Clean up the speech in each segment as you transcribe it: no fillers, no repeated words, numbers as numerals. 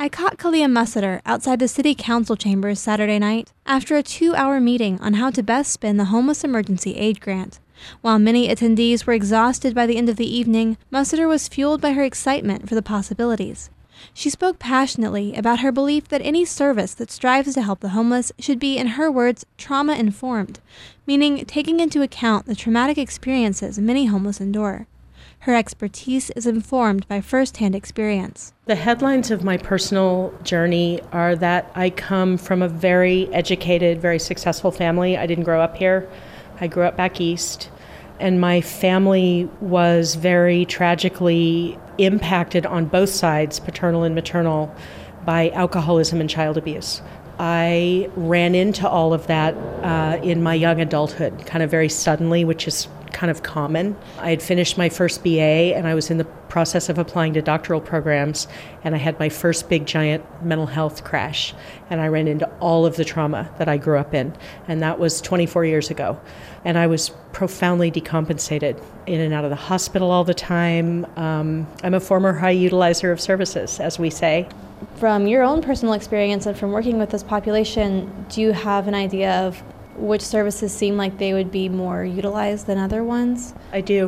I caught Kalia Musseter outside the city council chambers Saturday night after a 2-hour meeting on how to best spend the Homeless Emergency Aid Grant. While many attendees were exhausted by the end of the evening, Musseter was fueled by her excitement for the possibilities. She spoke passionately about her belief that any service that strives to help the homeless should be, in her words, trauma-informed, meaning taking into account the traumatic experiences many homeless endure. Her expertise is informed by first-hand experience. The headlines of my personal journey are that I come from a very educated, very successful family. I didn't grow up here. I grew up back east. And my family was very tragically impacted on both sides, paternal and maternal, by alcoholism and child abuse. I ran into all of that in my young adulthood, kind of very suddenly, which is kind of common. I had finished my first BA and I was in the process of applying to doctoral programs, and I had my first big giant mental health crash, and I ran into all of the trauma that I grew up in, and that was 24 years ago. And I was profoundly decompensated, in and out of the hospital all the time. I'm a former high utilizer of services, as we say. From your own personal experience and from working with this population, do you have an idea of which services seem like they would be more utilized than other ones? I do.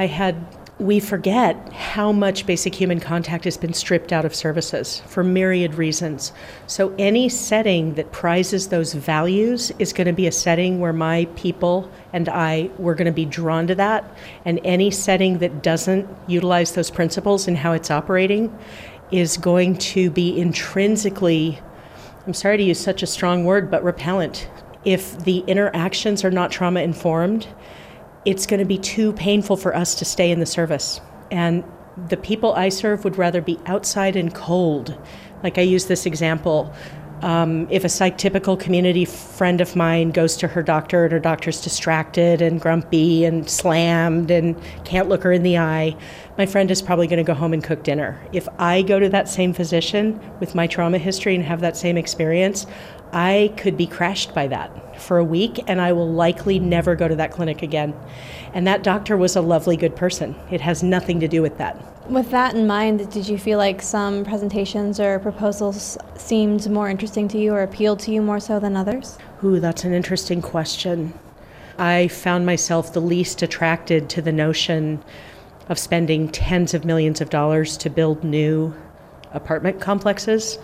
We forget how much basic human contact has been stripped out of services for myriad reasons. So any setting that prizes those values is going to be a setting where my people and we're going to be drawn to that. And any setting that doesn't utilize those principles and how it's operating is going to be intrinsically, I'm sorry to use such a strong word, but repellent. If the interactions are not trauma-informed, it's going to be too painful for us to stay in the service. And the people I serve would rather be outside and cold. Like I use this example. If a psych-typical community friend of mine goes to her doctor and her doctor's distracted and grumpy and slammed and can't look her in the eye, my friend is probably going to go home and cook dinner. If I go to that same physician with my trauma history and have that same experience, I could be crashed by that for a week, and I will likely never go to that clinic again. And that doctor was a lovely, good person. It has nothing to do with that. With that in mind, did you feel like some presentations or proposals seemed more interesting to you or appealed to you more so than others? Ooh, that's an interesting question. I found myself the least attracted to the notion of spending tens of millions of dollars to build new apartment complexes.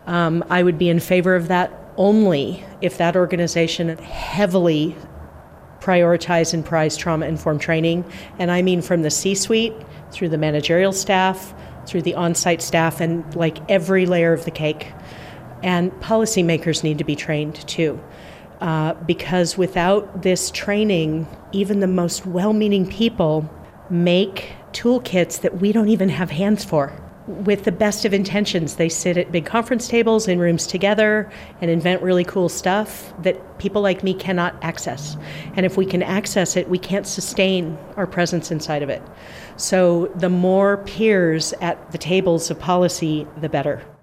I would be in favor of that only if that organization heavily prioritized and prized trauma-informed training. And I mean from the C-suite, through the managerial staff, through the on-site staff, and like every layer of the cake. And policymakers need to be trained too. Because without this training, even the most well-meaning people make toolkits that we don't even have hands for. With the best of intentions, they sit at big conference tables in rooms together and invent really cool stuff that people like me cannot access. And if we can access it, we can't sustain our presence inside of it. So the more peers at the tables of policy, the better.